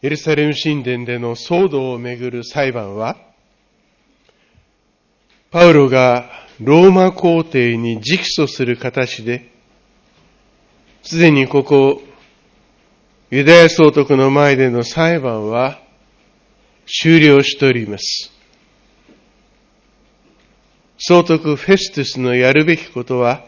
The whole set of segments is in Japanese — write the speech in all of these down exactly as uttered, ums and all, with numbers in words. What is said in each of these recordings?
エルサレム神殿での騒動をめぐる裁判は、パウロがローマ皇帝に直訴する形で、すでにここ、ユダヤ総督の前での裁判は終了しております。総督フェストゥスのやるべきことは、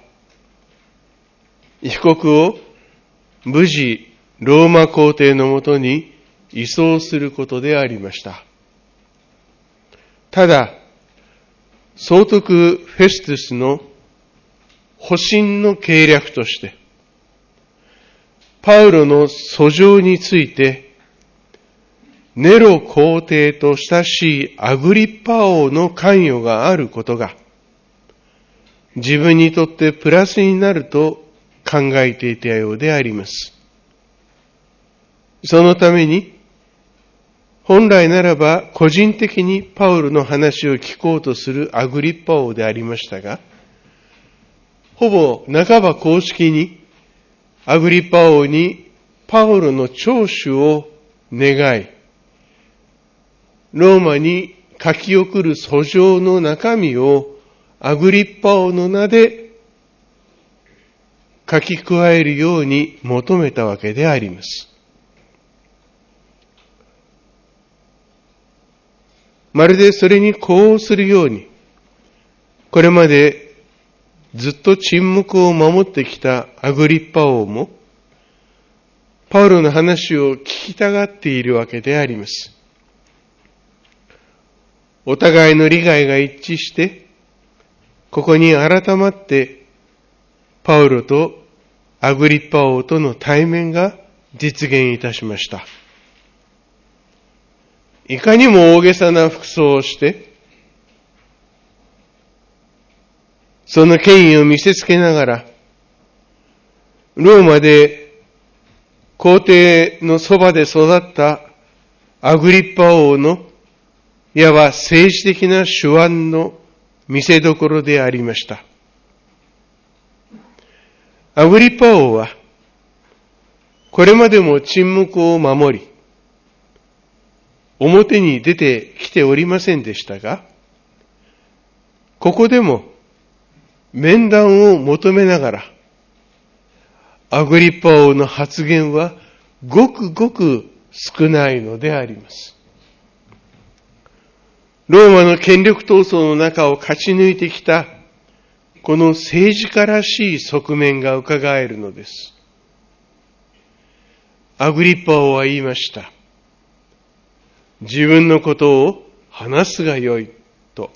被告を無事ローマ皇帝のもとに移送することでありました。ただ、総督フェストゥスの保身の計略として、パウロの訴状について、ネロ皇帝と親しいアグリッパ王の関与があることが、自分にとってプラスになると考えていたようであります。そのために、本来ならば個人的にパウロの話を聞こうとするアグリッパ王でありましたが、ほぼ半ば公式にアグリッパ王にパウロの聴取を願い、ローマに書き送る訴状の中身をアグリッパ王の名で書き加えるように求めたわけであります。まるでそれに呼応するように、これまでずっと沈黙を守ってきたアグリッパ王も、パウロの話を聞きたがっているわけであります。お互いの利害が一致して、ここに改まってパウロとアグリッパ王との対面が実現いたしました。いかにも大げさな服装をして、その権威を見せつけながら、ローマで皇帝のそばで育ったアグリッパ王のいわば政治的な手腕の見せどころでありました。アグリッパ王は、これまでも沈黙を守り、表に出てきておりませんでしたが、ここでも面談を求めながら、アグリッパ王の発言はごくごく少ないのであります。ローマの権力闘争の中を勝ち抜いてきた、この政治家らしい側面が伺えるのです。アグリッパ王は言いました。自分のことを話すがよいと。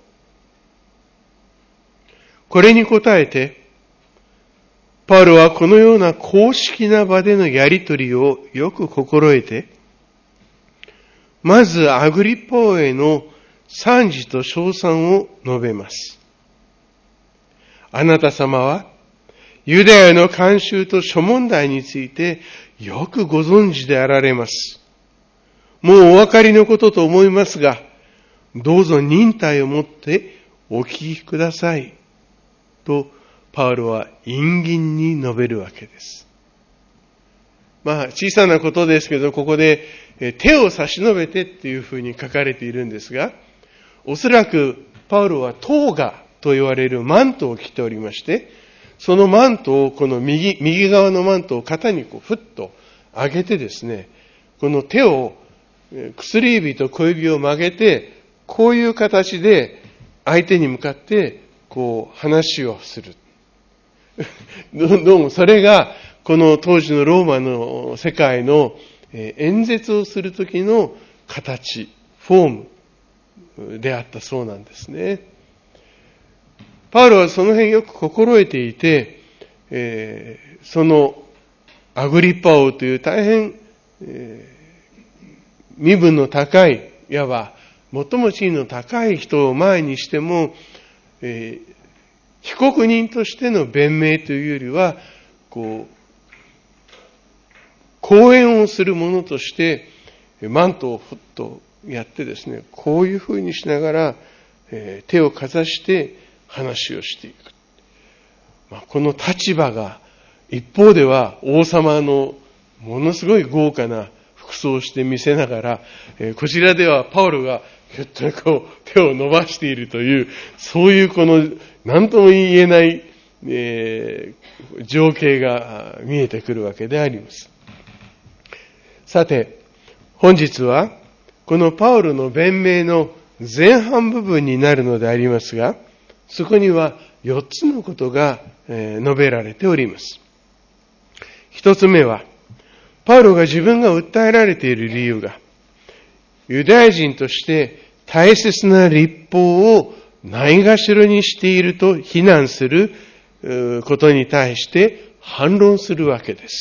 これに応えて、パウロはこのような公式な場でのやりとりをよく心得て、まずアグリッパ王への賛辞と称賛を述べます。あなた様はユダヤの慣習と諸問題についてよくご存知であられます。もうお分かりのことと思いますが、どうぞ忍耐を持ってお聞きください。と、パウロは隠吟に述べるわけです。まあ、小さなことですけど、ここで手を差し伸べてっていうふうに書かれているんですが、おそらくパウロはトーガと言われるマントを着ておりまして、そのマントを、この右、右側のマントを肩にこうふっと上げてですね、この手を薬指と小指を曲げて、こういう形で相手に向かってこう話をする。どうもそれがこの当時のローマの世界の演説をする時の形、フォームであったそうなんですね。パウロはその辺よく心得ていて、えー、そのアグリッパ王という大変、えー身分の高い、いわば最も地位の高い人を前にしても、えー、被告人としての弁明というよりは、こう、講演をするものとして、マントをふっとやってですね、こういうふうにしながら、えー、手をかざして話をしていく。まあ、この立場が、一方では王様のものすごい豪華な服服装をして見せながら、えー、こちらではパウロがひょっとこう手を伸ばしているという、そういうこの何とも言えない、えー、情景が見えてくるわけであります。さて、本日はこのパウロの弁明の前半部分になるのでありますが、そこにはよっつのことが述べられております。一つ目は、パウロが自分が訴えられている理由が、ユダヤ人として大切な律法をないがしろにしていると非難することに対して反論するわけです。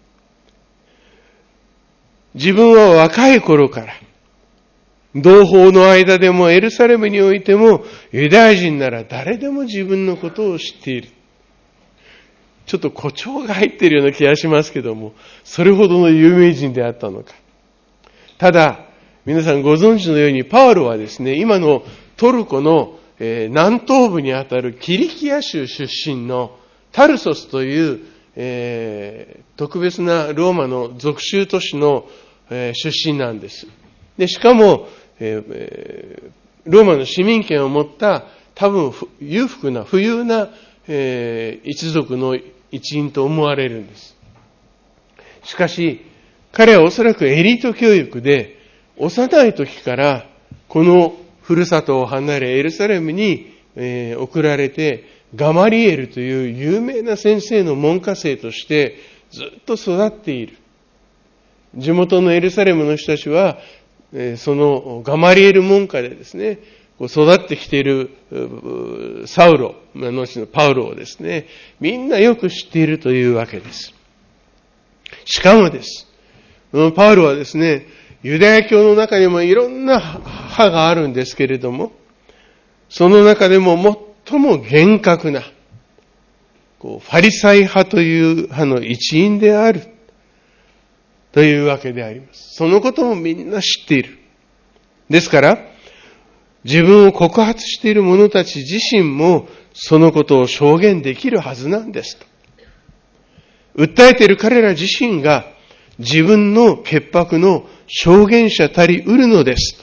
自分は若い頃から、同胞の間でもエルサレムにおいても、ユダヤ人なら誰でも自分のことを知っている。ちょっと誇張が入っているような気がしますけども、それほどの有名人であったのか。ただ、皆さんご存知のように、パウロはですね、今のトルコの南東部にあたるキリキア州出身のタルソスという、えー、特別なローマの属州都市の、えー、出身なんです。で、しかも、えー、ローマの市民権を持った多分裕福な富裕な、えー、一族の一員と思われるんです。しかし彼はおそらくエリート教育で幼い時からこのふるさとを離れエルサレムに、えー、送られてガマリエルという有名な先生の門下生としてずっと育っている。地元のエルサレムの人たちはそのガマリエル門下でですね、育ってきているサウロ、後のパウロをですね、みんなよく知っているというわけです。しかもです、パウロはですね、ユダヤ教の中にもいろんな派があるんですけれども、その中でも最も厳格な、こうファリサイ派という派の一員であるというわけであります。そのこともみんな知っている。ですから、自分を告発している者たち自身もそのことを証言できるはずなんですと。訴えている彼ら自身が自分の潔白の証言者たり得るのですと。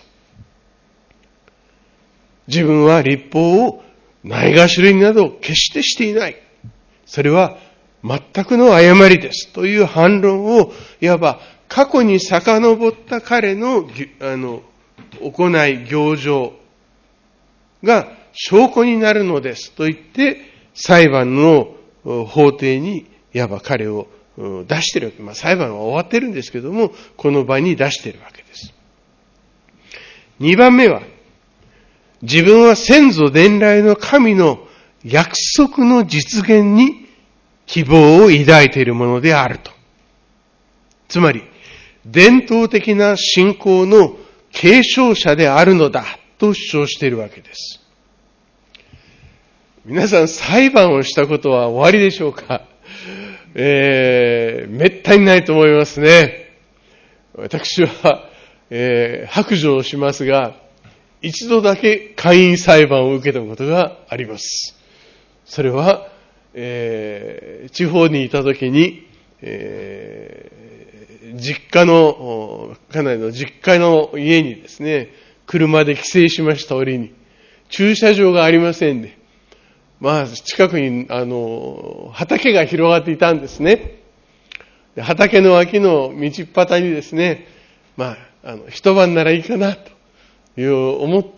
自分は律法をないがしろになど決してしていない。それは全くの誤りですという反論を、いわば過去に遡った彼の、あの行い行状が証拠になるのですと言って裁判の法廷にいわば彼を出しているわけ。まあ裁判は終わってるんですけども、この場に出しているわけです。二番目は、自分は先祖伝来の神の約束の実現に希望を抱いているものであると。つまり、伝統的な信仰の継承者であるのだと主張しているわけです。皆さん裁判をしたことは終わりでしょうか？えー、めったにないと思いますね。私は、えー、白状をしますが、一度だけ姦淫裁判を受けたことがあります。それは、えー、地方にいたときに、えー、実家の、かなりの実家の家にですね、車で帰省しました折に、駐車場がありませんで、まあ、近くに、あの、畑が広がっていたんですね。で畑の脇の道端にですね、まあ、あの、一晩ならいいかな、という思って、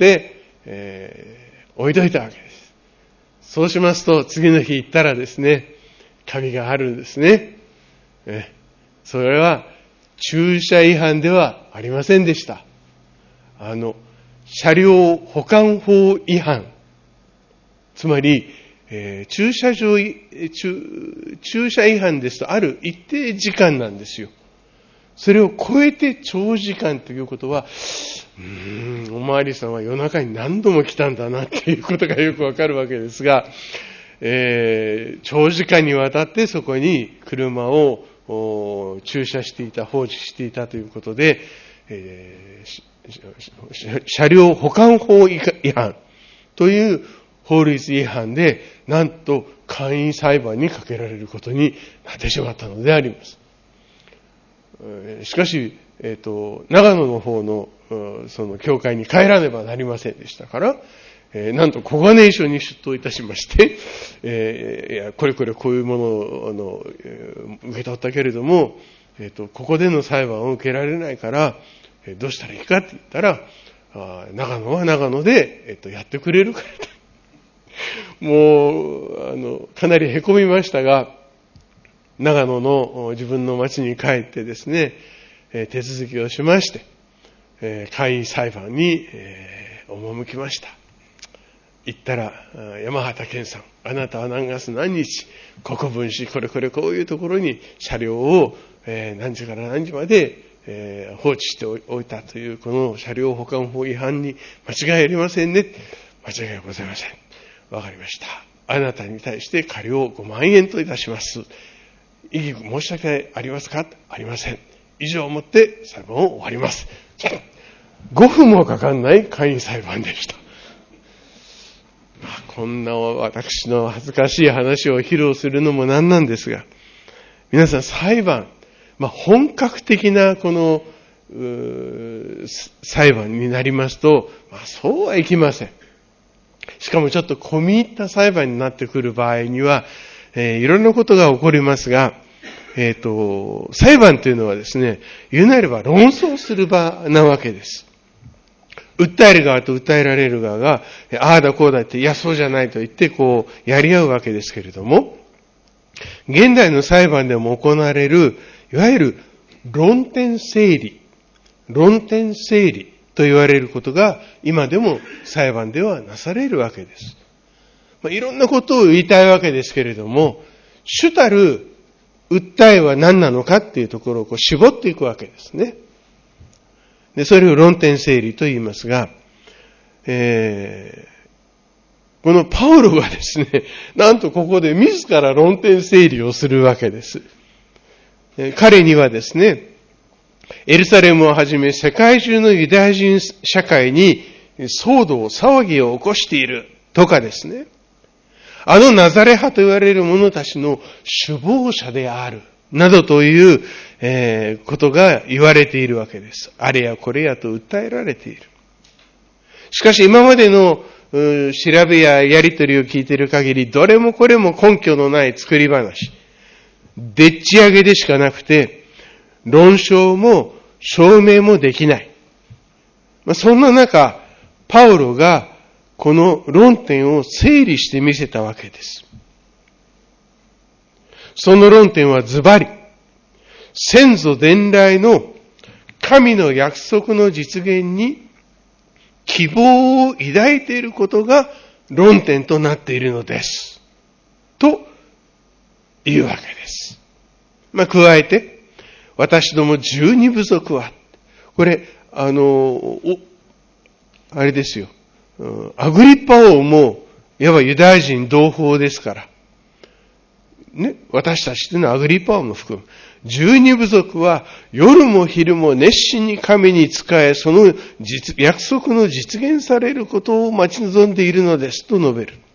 えー、置いといたわけです。そうしますと、次の日行ったらですね、鍵があるんですね。えそれは、駐車違反ではありませんでした。あの、車両保管法違反。つまり、えー、駐車場、駐、駐車違反ですと、ある一定時間なんですよ。それを超えて長時間ということは、うーん、おまわりさんは夜中に何度も来たんだなっていうことがよくわかるわけですが、えー、長時間にわたってそこに車を駐車していた、放置していたということで、えー、車両保管法違反という法律違反で、なんと簡易裁判にかけられることになってしまったのであります。しかし、 えっと、長野の方の、その教会に帰らねばなりませんでしたから、えー、なんと小金井署に出頭いたしまして、えー、いや、これこれこういうものを、あの、えー、受け取ったけれども、えっと、ここでの裁判を受けられないから、えー、どうしたらいいかって言ったら、あ長野は長野で、えっと、やってくれるからと。もう、あの、かなり凹みましたが、長野の自分の町に帰ってですね、えー、手続きをしまして、えー、簡易裁判に、えー、赴きました。行ったら、山畑健さん、あなたは何月何日、国分寺、これこれこういうところに車両を、えー、何時から何時まで、えー、放置しておいたという、この車両保管法違反に間違いありませんね。間違いはございません。わかりました。あなたに対して過料ごまんえんといたします。異議申し訳ありますか？ありません。以上をもって裁判を終わります。ごふんもかかんない簡易裁判でした。まあ、こんな私の恥ずかしい話を披露するのもなんなんですが、皆さん裁判、まあ、本格的なこの裁判になりますと、まあ、そうはいきません。しかもちょっと込み入った裁判になってくる場合には、えー、いろんなことが起こりますが、えっと、裁判というのはですね、言うなれば論争する場なわけです。訴える側と訴えられる側が、ああだこうだって、いやそうじゃないと言って、こう、やり合うわけですけれども、現代の裁判でも行われる、いわゆる論点整理、論点整理と言われることが、今でも裁判ではなされるわけです。まあ、いろんなことを言いたいわけですけれども、主たる訴えは何なのかっていうところをこう絞っていくわけですね。で、それを論点整理と言いますが、えー、このパウロがですね、なんとここで自ら論点整理をするわけです。彼にはですね、エルサレムをはじめ世界中のユダヤ人社会に騒動、騒ぎを起こしているとかですね、あのナザレ派と言われる者たちの首謀者である、などという、えー、ことが言われているわけです。あれやこれやと訴えられている。しかし今までの調べややりとりを聞いている限り、どれもこれも根拠のない作り話。でっち上げでしかなくて、論証も証明もできない。まあ、そんな中、パウロがこの論点を整理してみせたわけです。その論点はズバリ、先祖伝来の神の約束の実現に希望を抱いていることが論点となっているのです。というわけです。まあ、加えて、私ども十二部族は、これ、あの、お、あれですよ。アグリッパ王も、いわばユダヤ人同胞ですから。ね、私たちというのはアグリッパ王も含む。十二部族は夜も昼も熱心に神に仕え、その実約束の実現されることを待ち望んでいるのですと述べる。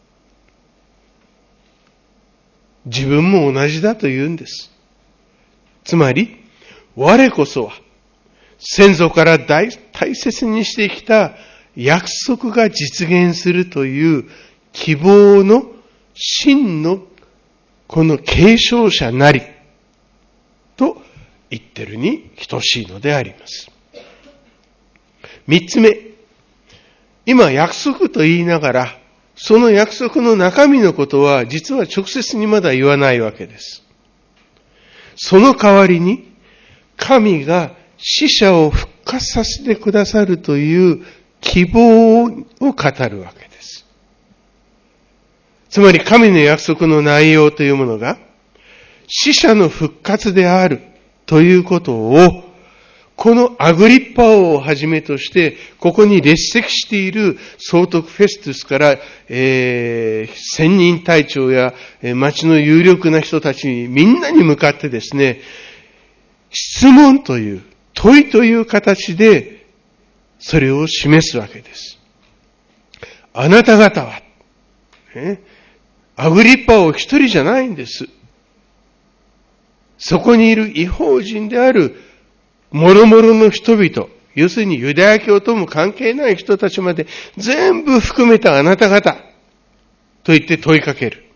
自分も同じだと言うんです。つまり、我こそは先祖から 大, 大切にしてきた約束が実現するという希望の真のこの継承者なりと言ってるに等しいのであります。三つ目、今約束と言いながら、その約束の中身のことは実は直接にまだ言わないわけです。その代わりに神が死者を復活させてくださるという希望を語るわけです。つまり神の約束の内容というものが死者の復活であるということを、このアグリッパ王をはじめとして、ここに列席している総督フェストゥスから、えー、千人隊長や、えー、町の有力な人たちにみんなに向かってですね、質問という、問いという形で、それを示すわけです。あなた方は、ね、アグリッパ王一人じゃないんです。そこにいる異邦人である諸々の人々、要するにユダヤ教とも関係ない人たちまで全部含めたあなた方と言って問いかける。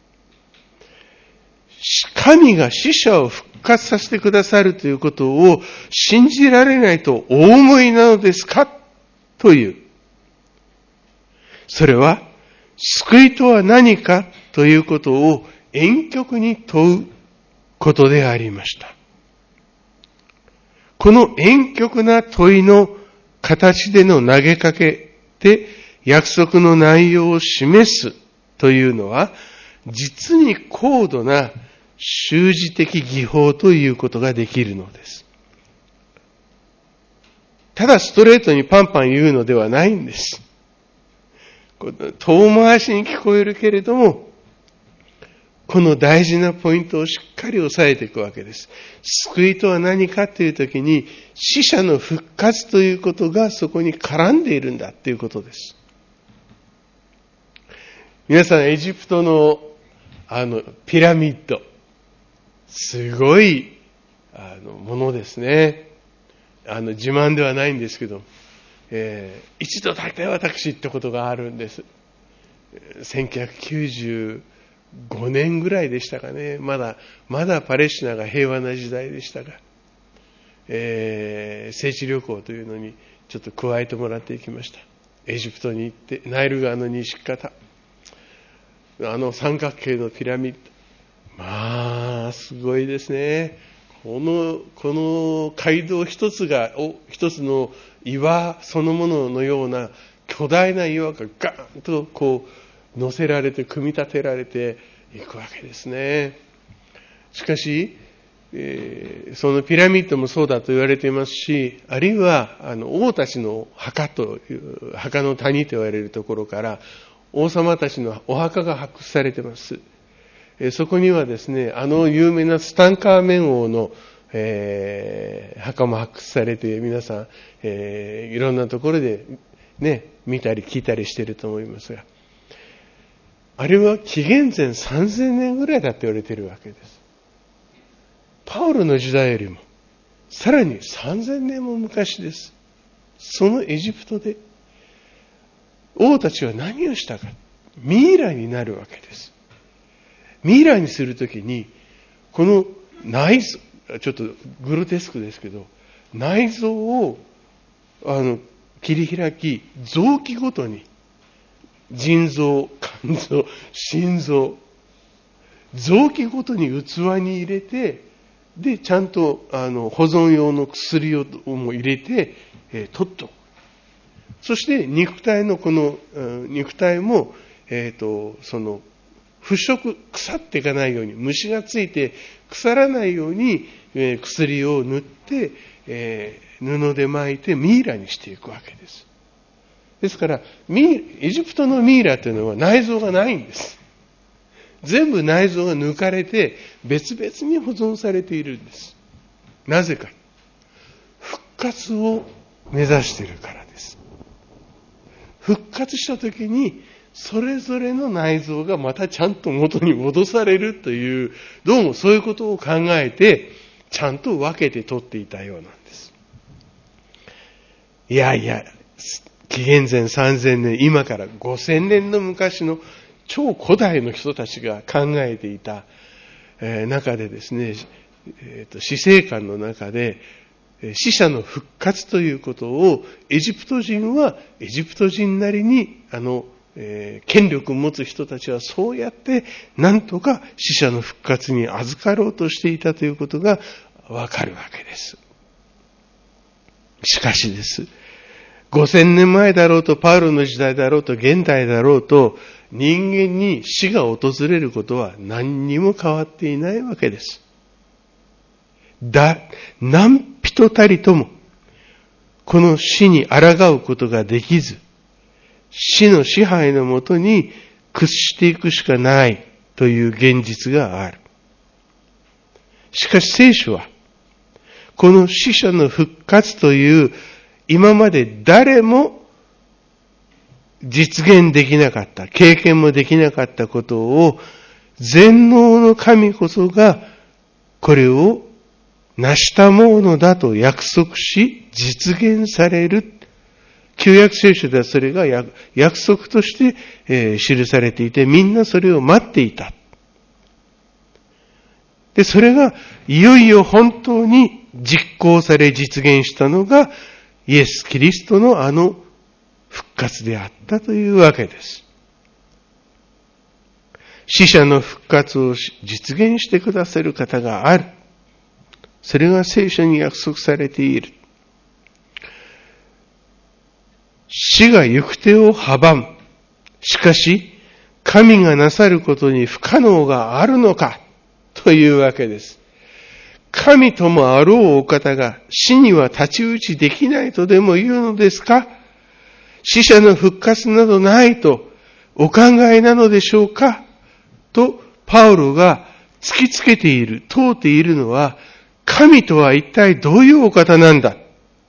神が死者を復活させてくださるということを信じられないとお思いなのですかという。それは救いとは何かということを婉曲に問うことでありました。この婉曲な問いの形での投げかけで約束の内容を示すというのは、実に高度な習字的技法ということができるのです。ただストレートにパンパン言うのではないんです。遠回しに聞こえるけれども、この大事なポイントをしっかり押さえていくわけです。救いとは何かというときに、死者の復活ということがそこに絡んでいるんだということです。皆さん、エジプトのあのピラミッド、すごいあのものですね。あの自慢ではないんですけど、えー、一度だけ私行ったことがあるんです。せんきゅうひゃくきゅうじゅうごねんぐらいでしたかね。まだ、まだパレスチナが平和な時代でしたが、えー、聖地旅行というのにちょっと加えてもらっていきました。エジプトに行って、ナイル川の西方、あの三角形のピラミッド、まあ、すごいですね。この、この街道一つが、一つの岩そのもののような巨大な岩がガーンとこう、乗せられて組み立てられていくわけですね。しかし、えー、そのピラミッドもそうだと言われていますし、あるいはあの王たちの墓という墓の谷と言われるところから王様たちのお墓が発掘されています。えー、そこにはですね、あの有名なツタンカーメン王の、えー、墓も発掘されて、皆さん、えー、いろんなところでね見たり聞いたりしていると思いますが、あれは紀元前さんぜんねんぐらいだって言われているわけです。パウロの時代よりもさらにさんぜんねんも昔です。そのエジプトで王たちは何をしたか、ミイラになるわけです。ミイラにするときにこの内臓、ちょっとグロテスクですけど、内臓をあの切り開き、臓器ごとに腎臓、肝臓、心臓、臓器ごとに器に入れて、で、ちゃんとあの保存用の薬をも入れて、えー、取っとく。そして肉体のこの、うん、肉体も、えっと、その、腐食、腐っていかないように、虫がついて腐らないように、えー、薬を塗って、えー、布で巻いてミイラにしていくわけです。ですから、エジプトのミイラというのは内臓がないんです。全部内臓が抜かれて別々に保存されているんです。なぜか。復活を目指しているからです。復活したときに、それぞれの内臓がまたちゃんと元に戻されるという、どうもそういうことを考えて、ちゃんと分けて取っていたようなんです。いやいや、紀元前さんぜんねん、今からごせんねんの昔の超古代の人たちが考えていた、えー、中でですね、えーと、死生観の中で、死者の復活ということをエジプト人はエジプト人なりにあの、えー、権力を持つ人たちはそうやってなんとか死者の復活に預かろうとしていたということがわかるわけです。しかしです。ごせんねんまえだろうと、パウロの時代だろうと、現代だろうと、人間に死が訪れることは何にも変わっていないわけです。だ、何人たりとも、この死に抗うことができず、死の支配のもとに屈していくしかないという現実がある。しかし聖書は、この死者の復活という今まで誰も実現できなかった、経験もできなかったことを全能の神こそがこれを成したものだと約束し、実現される。旧約聖書ではそれが約束として、えー、記されていて、みんなそれを待っていた。で、それがいよいよ本当に実行され実現したのが、イエス・キリストのあの復活であったというわけです。死者の復活を実現してくださる方がある。それが聖書に約束されている。死が行く手を阻む。しかし、神がなさることに不可能があるのかというわけです。神ともあろうお方が死には太刀打ちできないとでも言うのですか？死者の復活などないとお考えなのでしょうか？とパウロが突きつけている、問うているのは、神とは一体どういうお方なんだ？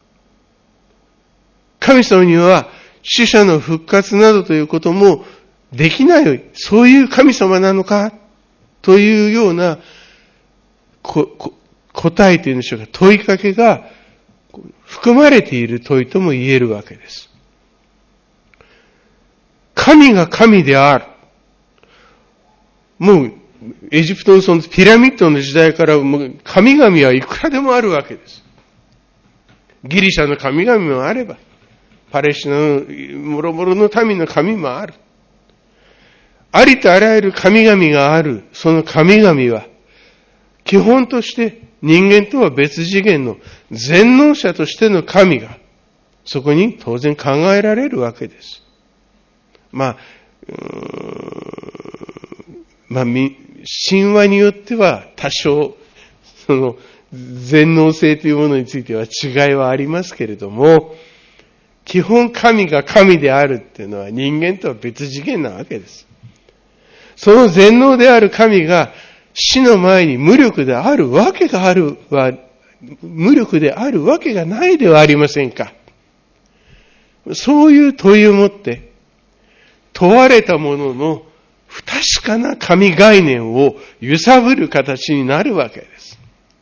神様には死者の復活などということもできない、そういう神様なのかというようなここ答えというんでしょうか、問いかけが含まれている問いとも言えるわけです。神が神である。もうエジプトのそのピラミッドの時代からもう神々はいくらでもあるわけです。ギリシャの神々もあれば、パレスチナの諸々の民の神もある。ありとあらゆる神々がある、その神々は、基本として人間とは別次元の全能者としての神が、そこに当然考えられるわけです。まあ、うーんまあ、神話によっては多少、その、全能性というものについては違いはありますけれども、基本神が神であるっていうのは人間とは別次元なわけです。その全能である神が死の前に無力であるわけがあるは、無力であるわけがないではありませんか。そういう問いをもって、問われたものの不確かな神概念を揺さぶる形になるわけです。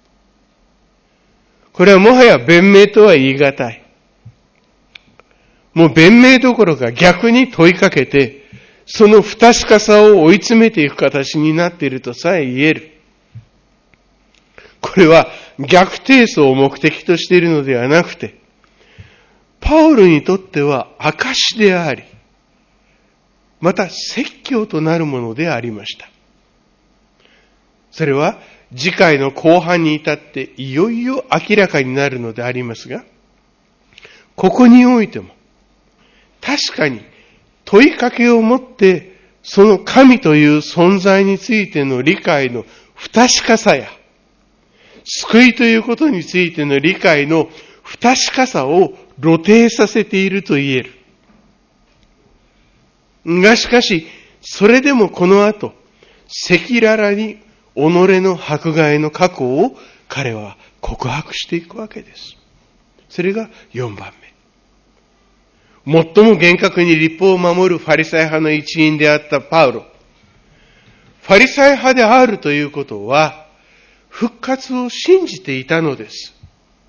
これはもはや弁明とは言い難い。もう弁明どころか逆に問いかけて、その不確かさを追い詰めていく形になっているとさえ言える。これは逆提訴を目的としているのではなくて、パウロにとっては証であり、また説教となるものでありました。それは次回の後半に至っていよいよ明らかになるのでありますが、ここにおいても確かに問いかけをもってその神という存在についての理解の不確かさや、救いということについての理解の不確かさを露呈させていると言える。がしかし、それでもこの後、赤裸々に己の迫害の過去を彼は告白していくわけです。それがよんばんめ。最も厳格に律法を守るファリサイ派の一員であったパウロ。ファリサイ派であるということは、復活を信じていたのです。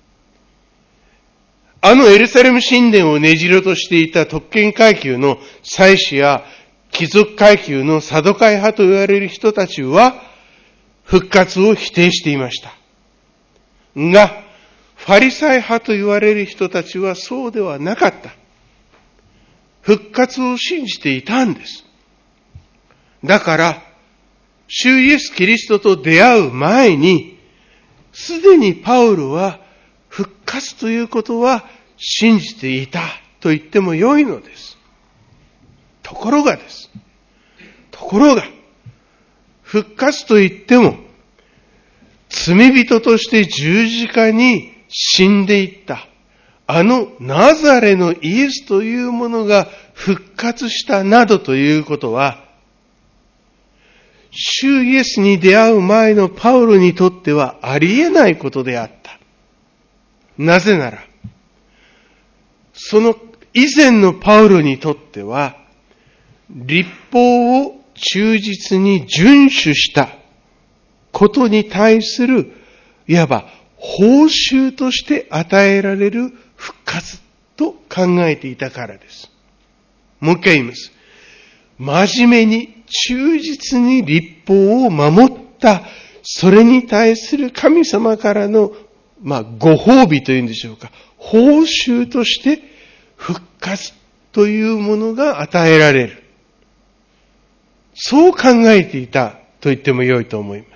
あのエルサレム神殿をねじろとしていた特権階級の祭司や貴族階級のサドカイ派と言われる人たちは復活を否定していました。が、ファリサイ派と言われる人たちはそうではなかった。復活を信じていたんです。だから、主イエス・キリストと出会う前に、すでにパウロは復活ということは信じていたと言ってもよいのです。ところがです。ところが、復活と言っても、罪人として十字架に死んでいった、あのナザレのイエスというものが復活したなどということは、主イエスに出会う前のパウロにとってはありえないことであった。なぜなら、その以前のパウロにとっては、律法を忠実に遵守したことに対する、いわば報酬として与えられる復活と考えていたからです。もう一回言います。真面目に忠実に律法を守った、それに対する神様からの、まあ、ご褒美というんでしょうか。報酬として復活というものが与えられる。そう考えていたと言っても良いと思います。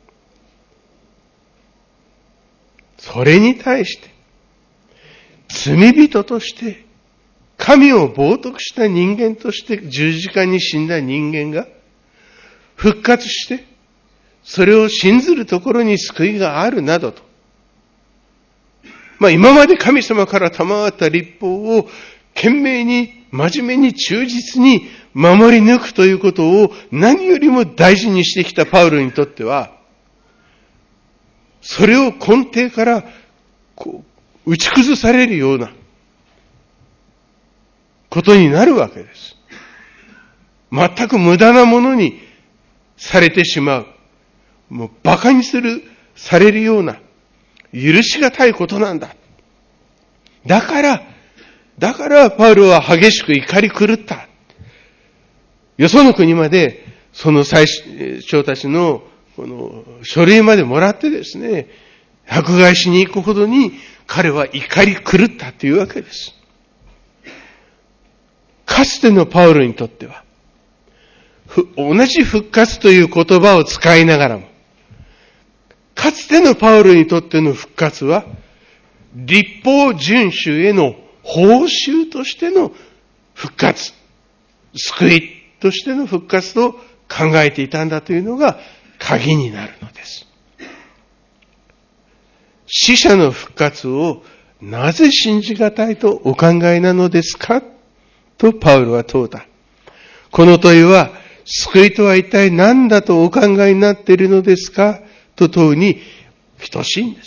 それに対して、罪人として、神を冒涜した人間として十字架に死んだ人間が、復活して、それを信ずるところに救いがあるなどと。まあ今まで神様から賜った律法を懸命に、真面目に忠実に守り抜くということを何よりも大事にしてきたパウロにとっては、それを根底からこう打ち崩されるようなことになるわけです。全く無駄なものにされてしまう。もう馬鹿にする、されるような、許しがたいことなんだ。だから、だからパウロは激しく怒り狂った。よその国まで、その最長たちの、この書類までもらってですね、迫害しに行くほどに彼は怒り狂ったというわけです。かつてのパウロにとっては、同じ復活という言葉を使いながらも、かつてのパウロにとっての復活は、律法遵守への報酬としての復活、救いとしての復活と考えていたんだというのが鍵になるのです。死者の復活をなぜ信じがたいとお考えなのですかとパウロは問うた。この問いは、救いとは一体何だとお考えになっているのですかと問うに等しいんです。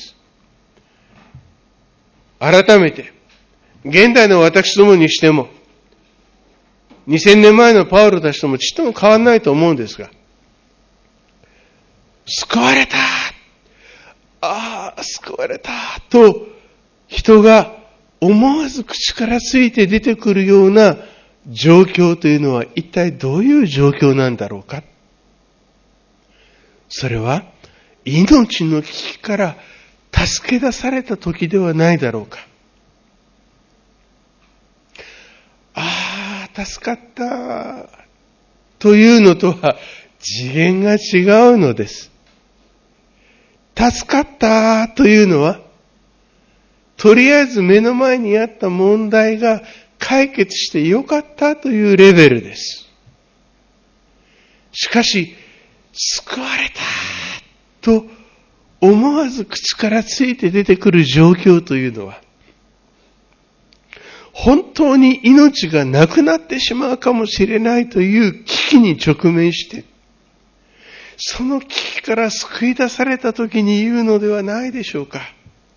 改めて、現代の私どもにしても、にせんねんまえのパウロたちともちっとも変わらないと思うんですが、救われた、ああ、救われたと人が思わず口からついて出てくるような状況というのは一体どういう状況なんだろうか。それは命の危機から助け出された時ではないだろうか。ああ、助かったというのとは次元が違うのです。助かったというのは、とりあえず目の前にあった問題が解決してよかったというレベルです。しかし、救われたと思わず口からついて出てくる状況というのは、本当に命がなくなってしまうかもしれないという危機に直面して、その危機から救い出された時に言うのではないでしょうか。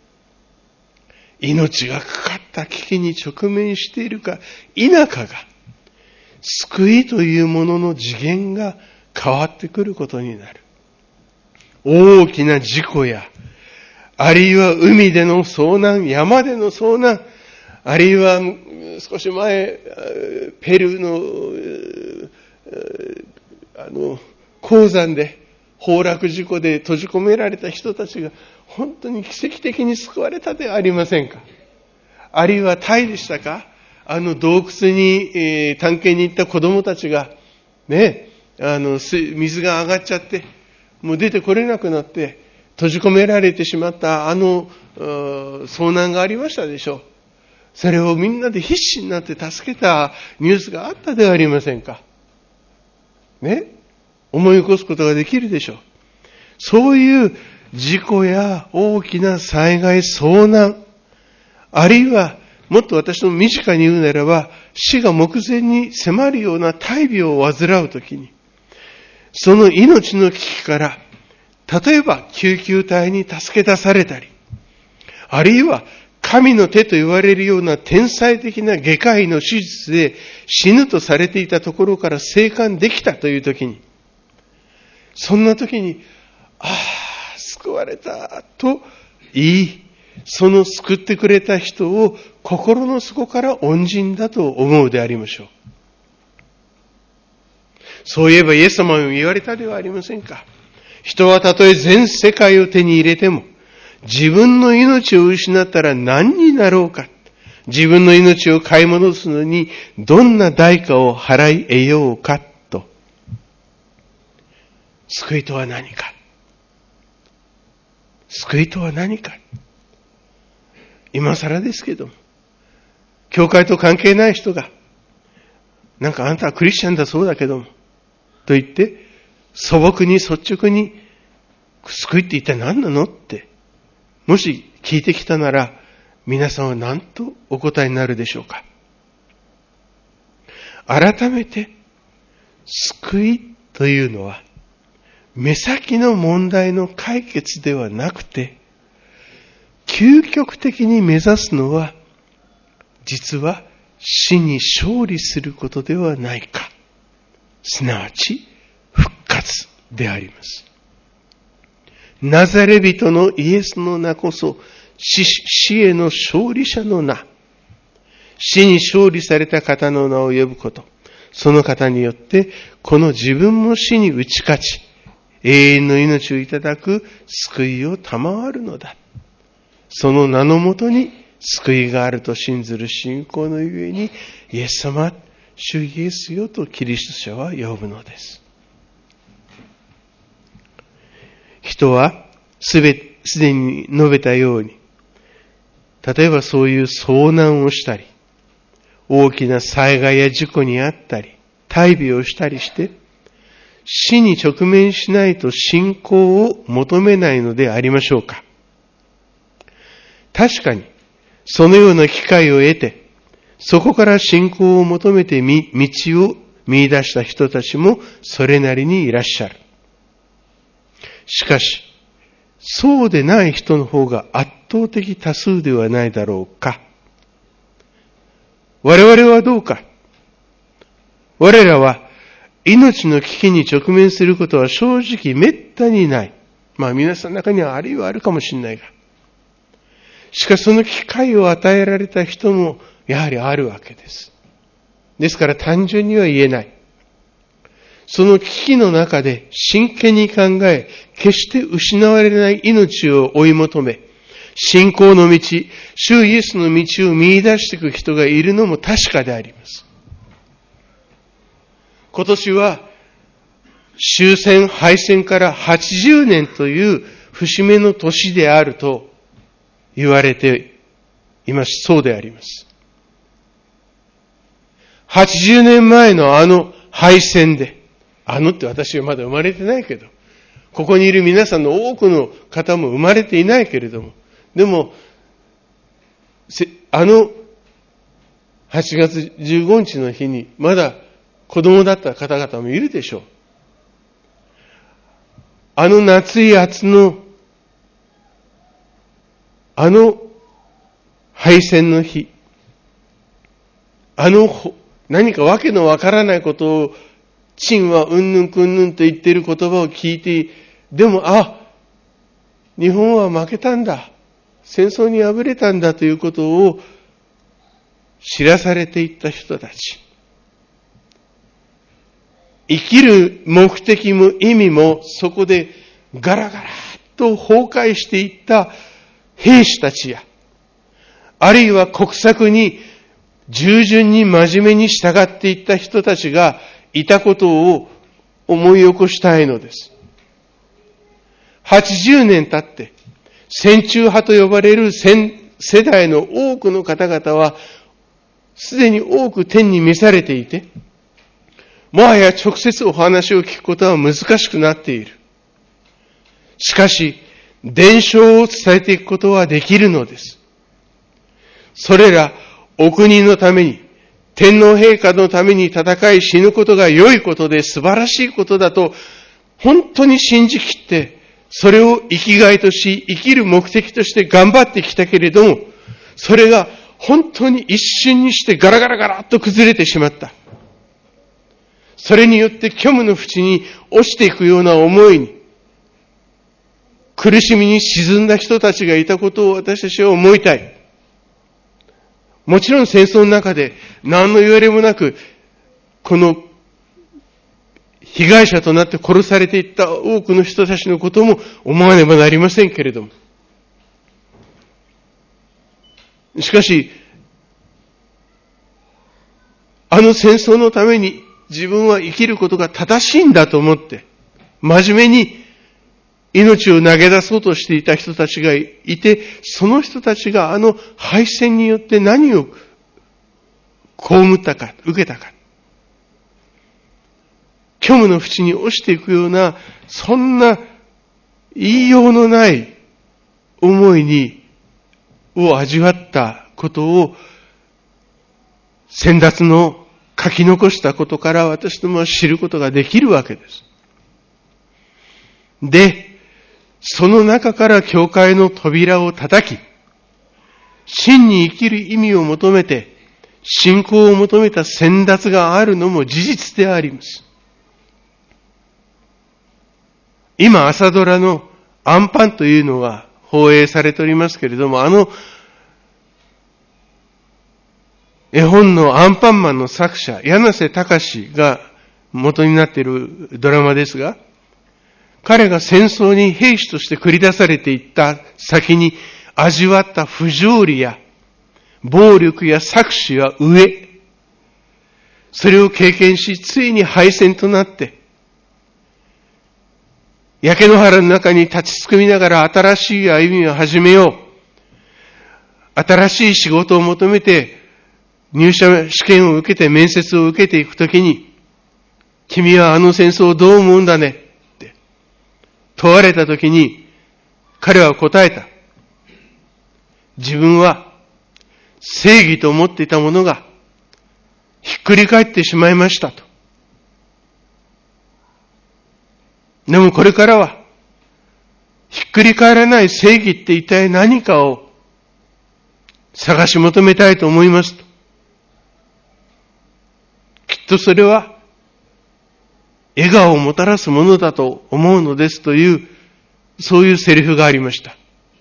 命がかかった危機に直面しているか否かが、救いというものの次元が変わってくることになる。大きな事故や、あるいは海での遭難、山での遭難、あるいは少し前、ペルーの、あの、鉱山で崩落事故で閉じ込められた人たちが本当に奇跡的に救われたではありませんか。あるいはタイでしたか、あの洞窟に、えー、探検に行った子供たちがね、あの水が上がっちゃってもう出てこれなくなって閉じ込められてしまったあの遭難がありましたでしょう。それをみんなで必死になって助けたニュースがあったではありませんかね。思い起こすことができるでしょう。そういう事故や大きな災害、遭難、あるいはもっと私の身近に言うならば、死が目前に迫るような大病を患うときに、その命の危機から、例えば救急隊に助け出されたり、あるいは神の手と言われるような天才的な外科医の手術で死ぬとされていたところから生還できたというときに、そんなときに、ああ、救われたといい、その救ってくれた人を心の底から恩人だと思うでありましょう。そういえばイエス様も言われたではありませんか。人はたとえ全世界を手に入れても、自分の命を失ったら何になろうか。自分の命を買い戻すのにどんな代価を払い得ようかと。救いとは何か。救いとは何か。今更ですけども、教会と関係ない人が、なんかあんたはクリスチャンだそうだけども、と言って、素朴に率直に、救いって一体何なのって、もし聞いてきたなら、皆さんは何とお答えになるでしょうか。改めて、救いというのは、目先の問題の解決ではなくて、究極的に目指すのは、実は死に勝利することではないか。すなわち、復活であります。ナザレ人のイエスの名こそ、死, 死への勝利者の名。死に勝利された方の名を呼ぶこと。その方によって、この自分も死に打ち勝ち、永遠の命をいただく救いを賜るのだ。その名のもとに救いがあると信ずる信仰のゆえに、イエス様、主イエスよとキリスト者は呼ぶのです。人はすべて、すでに述べたように、例えばそういう遭難をしたり、大きな災害や事故にあったり、大病をしたりして、死に直面しないと信仰を求めないのでありましょうか。確かに、そのような機会を得て、そこから信仰を求めて道を見出した人たちもそれなりにいらっしゃる。しかし、そうでない人の方が圧倒的多数ではないだろうか。我々はどうか。我らは命の危機に直面することは正直めったにない。まあ皆さんの中にはあるいはあるかもしれないが。しかしその機会を与えられた人もやはりあるわけです。ですから単純には言えない。その危機の中で真剣に考え、決して失われない命を追い求め、信仰の道、主イエスの道を見出していく人がいるのも確かであります。今年は終戦、敗戦からはちじゅうねんという節目の年であると言われています。そうであります。はちじゅうねんまえのあの敗戦で、あのって私はまだ生まれてないけど、ここにいる皆さんの多くの方も生まれていないけれども、でも、あのはちがつじゅうごにちの日にまだ子供だった方々もいるでしょう。あの夏い夏の、あの敗戦の日、あの何かわけのわからないことを陳はうんぬんくんぬんと言っている言葉を聞いて、でも、あ、日本は負けたんだ。戦争に敗れたんだということを知らされていった人たち。生きる目的も意味もそこでガラガラと崩壊していった兵士たちや、あるいは国策に従順に真面目に従っていった人たちがいたことを思い起こしたいのです。はちじゅうねん経って、戦中派と呼ばれる世代の多くの方々は、すでに多く天に召されていて、もはや直接お話を聞くことは難しくなっている。しかし、伝承を伝えていくことはできるのです。それら、お国のために、天皇陛下のために戦い死ぬことが良いことで素晴らしいことだと、本当に信じきって、それを生きがいとし、生きる目的として頑張ってきたけれども、それが本当に一瞬にしてガラガラガラっと崩れてしまった。それによって虚無の淵に落ちていくような思いに、 苦しみに沈んだ人たちがいたことを私たちは思いたい。もちろん戦争の中で何の言われもなく、この被害者となって殺されていった多くの人たちのことも思わねばなりませんけれども。しかし、あの戦争のために自分は生きることが正しいんだと思って、真面目に命を投げ出そうとしていた人たちがいて、その人たちがあの敗戦によって何を被ったか、受けたか。虚無の淵に落ちていくような、そんな言いようのない思いに、を味わったことを、先達の書き残したことから私どもは知ることができるわけです。で、その中から教会の扉を叩き、真に生きる意味を求めて、信仰を求めた先達があるのも事実であります。今、朝ドラのアンパンというのが放映されておりますけれども、あの絵本のアンパンマンの作者、柳瀬隆が元になっているドラマですが、彼が戦争に兵士として繰り出されていった先に味わった不条理や暴力や搾取や飢え、それを経験し、ついに敗戦となって、焼け野原の中に立ちすくみながら新しい歩みを始めよう。新しい仕事を求めて入社試験を受けて面接を受けていくときに、君はあの戦争をどう思うんだねって問われたときに、彼は答えた。自分は正義と思っていたものがひっくり返ってしまいましたと。でもこれからはひっくり返らない正義って一体何かを探し求めたいと思いますと。きっとそれは笑顔をもたらすものだと思うのですという、そういうセリフがありました。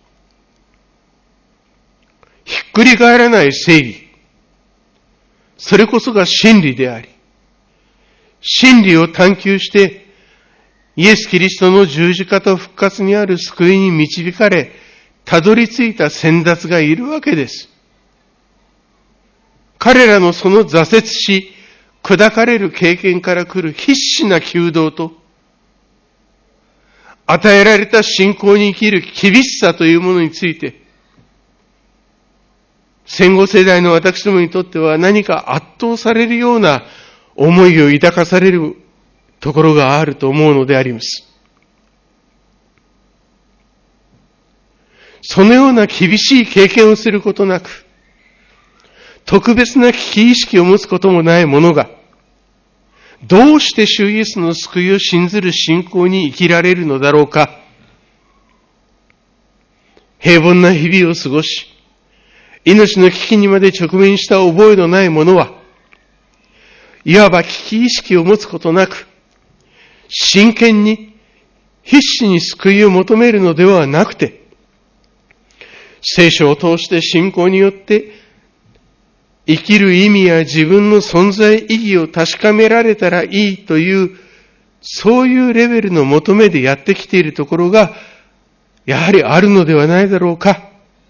ひっくり返らない正義。それこそが真理であり、真理を探求して、イエス・キリストの十字架と復活にある救いに導かれ、たどり着いた先達がいるわけです。彼らのその挫折し、砕かれる経験から来る必死な求道と、与えられた信仰に生きる厳しさというものについて、戦後世代の私どもにとっては何か圧倒されるような思いを抱かされるところがあると思うのであります。そのような厳しい経験をすることなく、特別な危機意識を持つこともない者が、どうして主イエスの救いを信ずる信仰に生きられるのだろうか。平凡な日々を過ごし、命の危機にまで直面した覚えのない者は、いわば危機意識を持つことなく、真剣に必死に救いを求めるのではなくて、聖書を通して信仰によって生きる意味や自分の存在意義を確かめられたらいいという、そういうレベルの求めでやってきているところが、やはりあるのではないだろうか。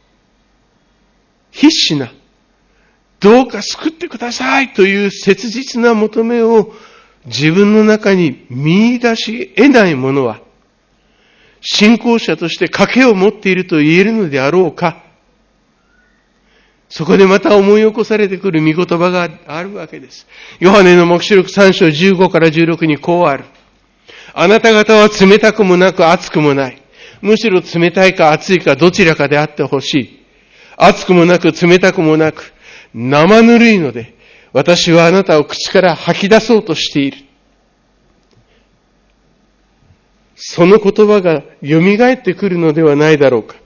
必死な、どうか救ってくださいという切実な求めを自分の中に見出し得ない者は、信仰者として賭けを持っていると言えるのであろうか。そこでまた思い起こされてくる御言葉があるわけです。ヨハネの黙示録さん章じゅうごからじゅうろくにこうある。あなた方は冷たくもなく熱くもない。むしろ冷たいか熱いかどちらかであってほしい。熱くもなく冷たくもなく生ぬるいので、私はあなたを口から吐き出そうとしている。その言葉が蘇ってくるのではないだろうか。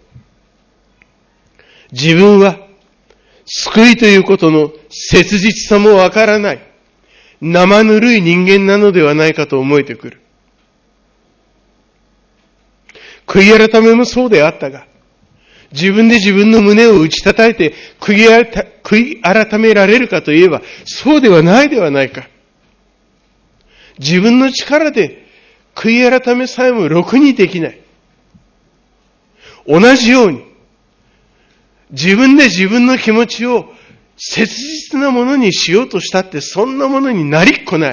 自分は救いということの切実さもわからない生ぬるい人間なのではないかと思えてくる。 悔い改めもそうであったが、自分で自分の胸を打ち叩いて悔い改められるかといえば、そうではないではないか。自分の力で悔い改めさえもろくにできない。同じように、自分で自分の気持ちを切実なものにしようとしたって、そんなものになりっこない。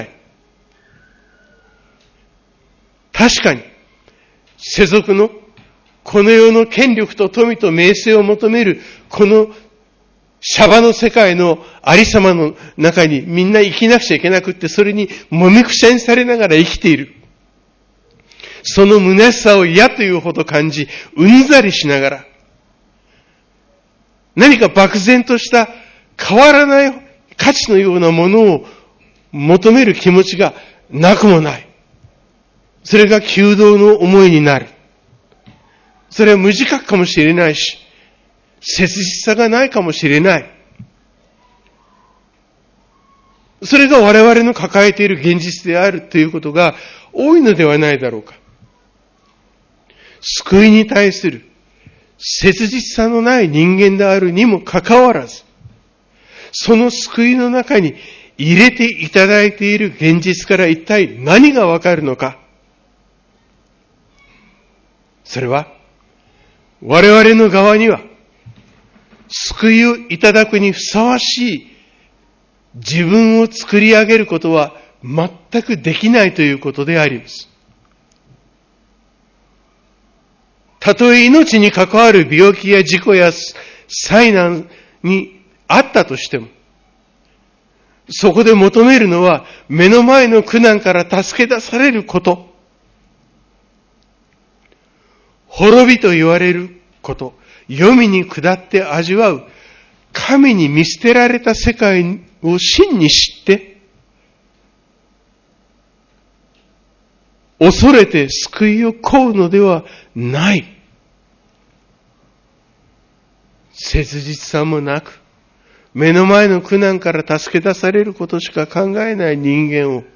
確かに、世俗のこの世の権力と富と名声を求めるこのシャバの世界のありさまの中にみんな生きなくちゃいけなくって、それにもみくちゃにされながら生きている。その虚しさを嫌というほど感じ、うんざりしながら、何か漠然とした変わらない価値のようなものを求める気持ちがなくもない。それが求道の思いになる。それは無自覚かもしれないし、切実さがないかもしれない。それが我々の抱えている現実であるということが多いのではないだろうか。救いに対する切実さのない人間であるにもかかわらず、その救いの中に入れていただいている現実から一体何がわかるのか。それは、我々の側には、救いをいただくにふさわしい自分を作り上げることは全くできないということであります。たとえ命に関わる病気や事故や災難にあったとしても、そこで求めるのは目の前の苦難から助け出されること。滅びと言われること。黄泉に下って味わう神に見捨てられた世界を真に知って、恐れて救いを請うのではない。切実さもなく、目の前の苦難から助け出されることしか考えない人間を、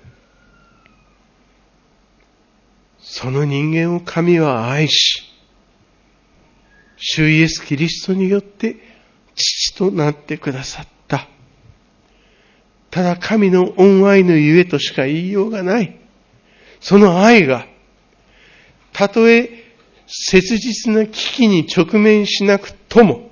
その人間を神は愛し、主イエス・キリストによって父となってくださった。ただ神の恩愛のゆえとしか言いようがない。その愛が、たとえ切実な危機に直面しなくとも、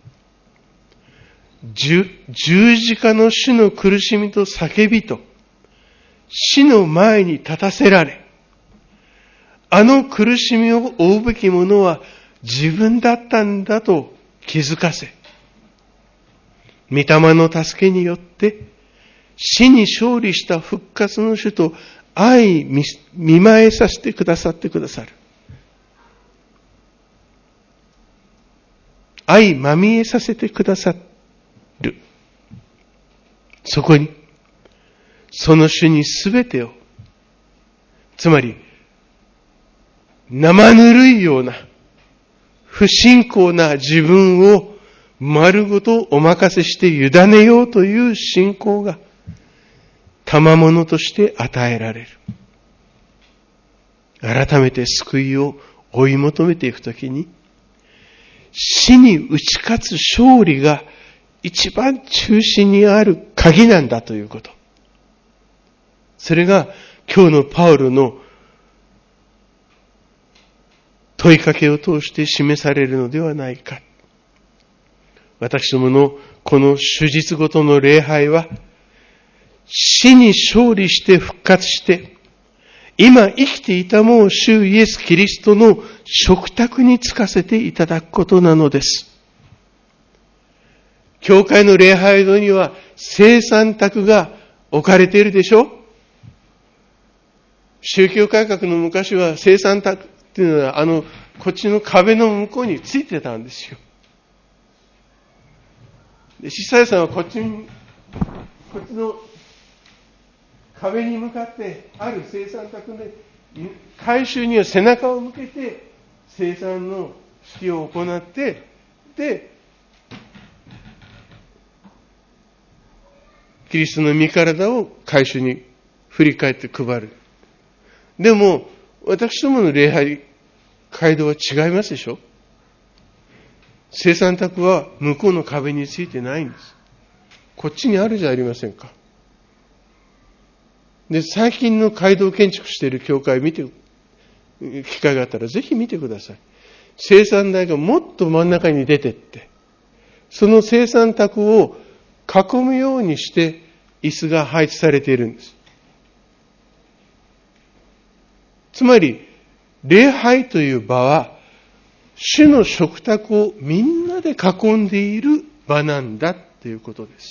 十字架の主の苦しみと叫びと、死の前に立たせられ、あの苦しみを負うべきものは自分だったんだと気づかせ、御霊の助けによって死に勝利した復活の主と相見舞えさせてくださってくださる。相まみえさせてくださる。そこに、その主にすべてを、つまり、生ぬるいような、不信仰な自分を丸ごとお任せして委ねようという信仰が、賜物として与えられる。改めて救いを追い求めていくときに、死に打ち勝つ勝利が一番中心にある鍵なんだということ。それが今日のパウロの問いかけを通して示されるのではないか。私どものこの主日ごとの礼拝は、死に勝利して復活して、今生きていたもう主イエス・キリストの食卓につかせていただくことなのです。教会の礼拝堂には聖餐卓が置かれているでしょ。宗教改革の昔は聖餐卓っていうのはあのこっちの壁の向こうについてたんですよ。で、司祭さんはこっちにこっちの壁に向かってある聖餐卓で改宗には背中を向けて聖餐の式を行って、でキリストの御体を改宗に振り返って配る。でも私どもの礼拝街道は違いますでしょ。聖餐卓は向こうの壁についてないんです。こっちにあるじゃありませんか。で、最近の街道建築している教会見て、機会があったらぜひ見てください。聖餐台がもっと真ん中に出てって、その聖餐卓を囲むようにして椅子が配置されているんです。つまり、礼拝という場は、主の食卓をみんなで囲んでいる場なんだということです。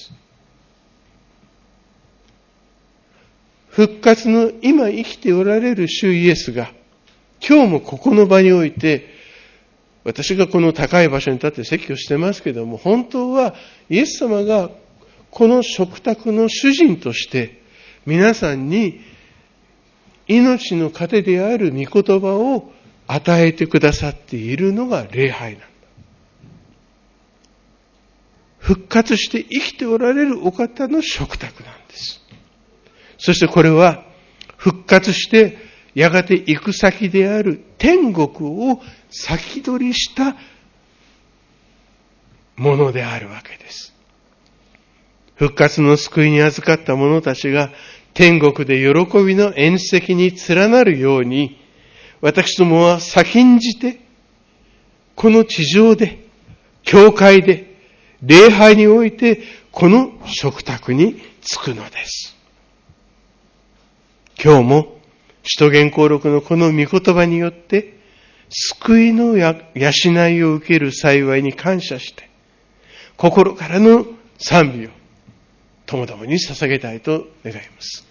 復活の今生きておられる主イエスが、今日もここの場において、私がこの高い場所に立って説教してますけども、本当はイエス様がこの食卓の主人として、皆さんに命の糧である御言葉を与えてくださっているのが礼拝なんだ。復活して生きておられるお方の食卓なんです。そしてこれは復活してやがて行く先である天国を先取りしたものであるわけです。復活の救いに預かった者たちが天国で喜びの宴席に連なるように、私どもは先んじて、この地上で、教会で、礼拝において、この食卓に着くのです。今日も、使徒言行録のこの御言葉によって、救いの養いを受ける幸いに感謝して、心からの賛美を、ともどもに捧げたいと願います。